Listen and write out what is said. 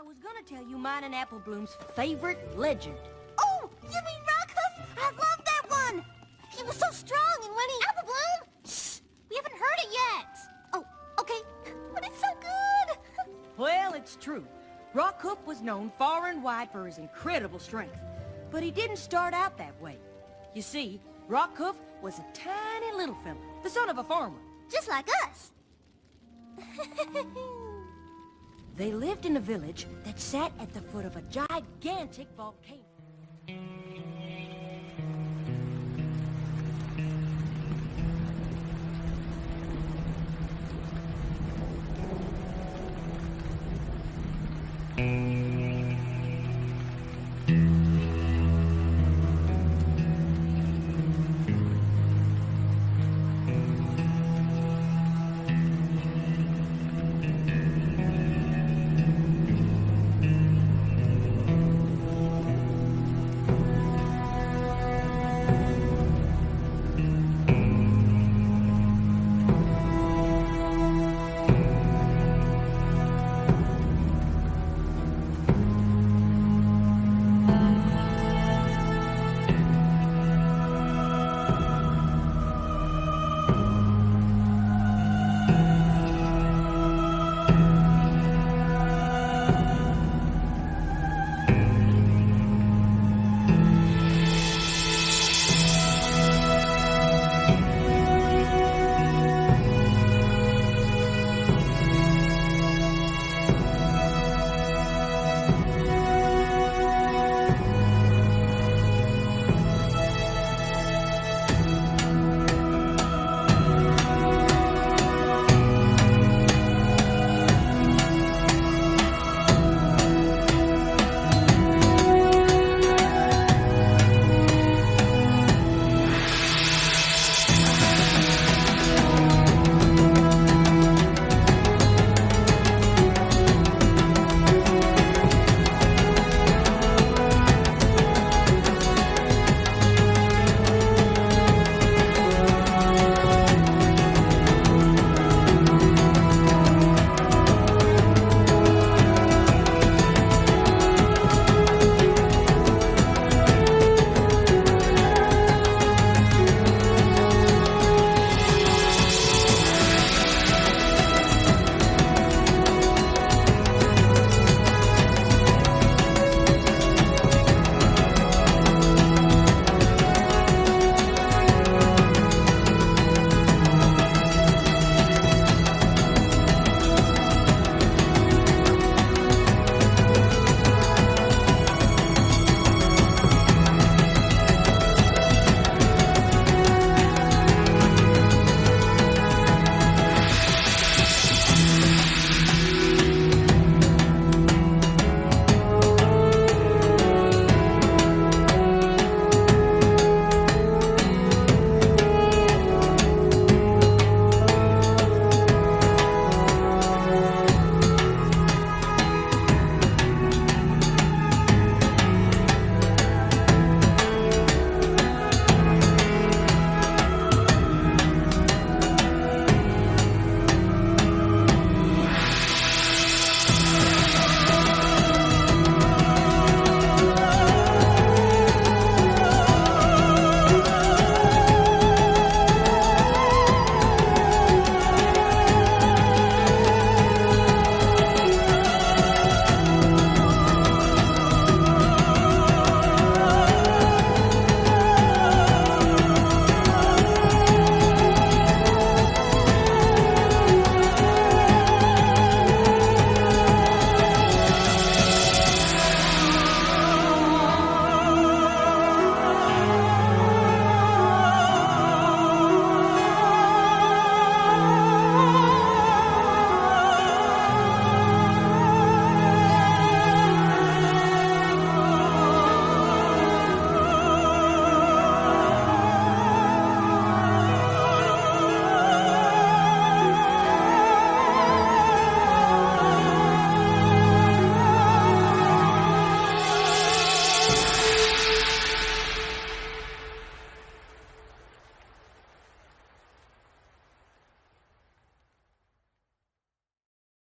was gonna tell you mine and Apple Bloom's favorite legend. Oh, you mean Rockhoof? I love that one. He was so strong, and when he... Apple Bloom! Shh! We haven't heard it yet. Oh, okay. But it's so good. Well, it's true. Rockhoof was known far and wide for his incredible strength. But he didn't start out that way. You see, Rockhoof was a tiny little fella, the son of a farmer. Just like us. They lived in a village that sat at the foot of a gigantic volcano.